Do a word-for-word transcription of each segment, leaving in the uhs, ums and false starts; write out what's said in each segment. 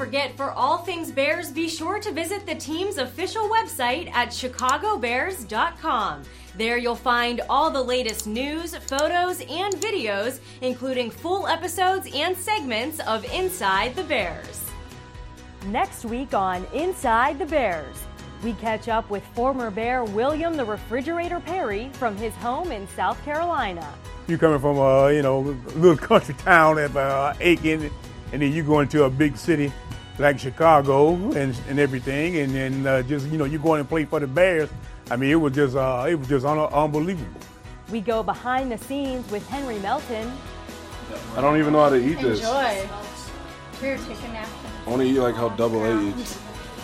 forget, for all things Bears, be sure to visit the team's official website at chicago bears dot com. There you'll find all the latest news, photos, and videos, including full episodes and segments of Inside the Bears. Next week on Inside the Bears, we catch up with former Bear William the Refrigerator Perry from his home in South Carolina. You coming from a, you know, little country town at uh, Aiken, and then you go into a big city like Chicago and and everything, and then uh, just, you know, you going and play for the Bears. I mean, it was just uh, it was just un- unbelievable. We go behind the scenes with Henry Melton. I don't even know how to eat this. Enjoy. Here, take a napkin. I want to eat like how Double A eats.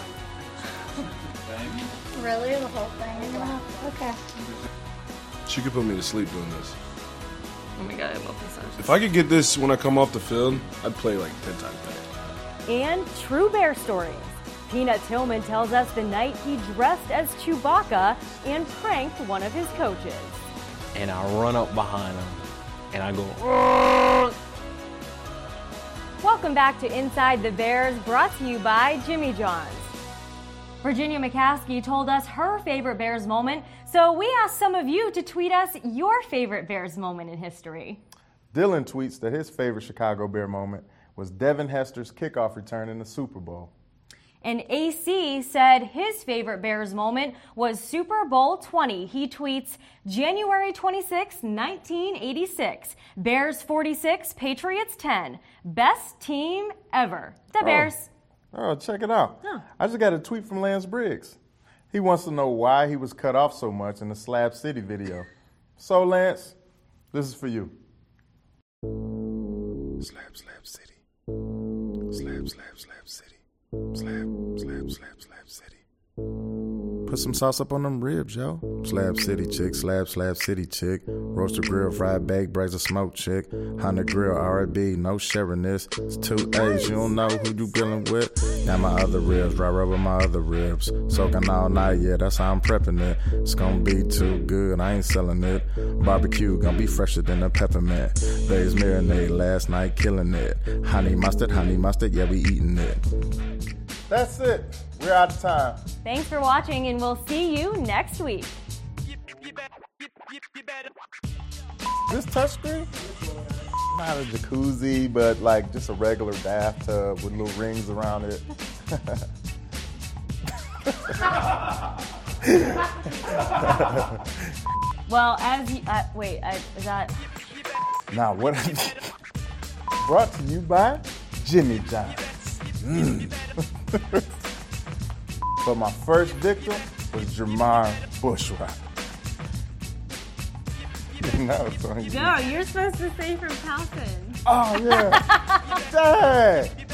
Really? The whole thing? Wow. Okay. She could put me to sleep doing this. Oh my god, I love this. If I could get this when I come off the field, I'd play like ten times better. And true Bear stories. Peanut Tillman tells us the night he dressed as Chewbacca and pranked one of his coaches. And I run up behind him and I go, Rrr! Welcome back to Inside the Bears, brought to you by Jimmy John's. Virginia McCaskey told us her favorite Bears moment, so we asked some of you to tweet us your favorite Bears moment in history. Dylan tweets that his favorite Chicago Bear moment was Devin Hester's kickoff return in the Super Bowl. And A C said his favorite Bears moment was Super Bowl twenty. He tweets, January twenty-sixth, nineteen eighty-six. Bears forty-six, Patriots ten. Best team ever. The Bears. Oh, oh check it out. Huh. I just got a tweet from Lance Briggs. He wants to know why he was cut off so much in the Slab City video. So, Lance, this is for you. Slab, slab city. Slab, slab, slab city. Slab, slab, slab, slab city. Put some sauce up on them ribs, yo. Slab City chick, slab, slab city chick. Roaster grill, fried baked, braise of smoke chick. Honda grill, R and B, no sharing this. It's two A's, you don't know who you dealing with. Now my other ribs, dry rub with my other ribs. Soaking all night, yeah, that's how I'm prepping it. It's gonna be too good, I ain't selling it. Barbecue, gonna be fresher than a peppermint. Days marinade, last night killing it. Honey mustard, honey mustard, yeah, we eating it. That's it. We're out of time. Thanks for watching, and we'll see you next week. This touchscreen? Not a jacuzzi, but like just a regular bathtub with little rings around it. Well, as you, uh, wait, I, is that? Now what? Brought to you by Jimmy John's. Mm. But my first victim was Jermar Bushra. Now it's on you. No, you're supposed to say from Towson. Oh, yeah. Dang.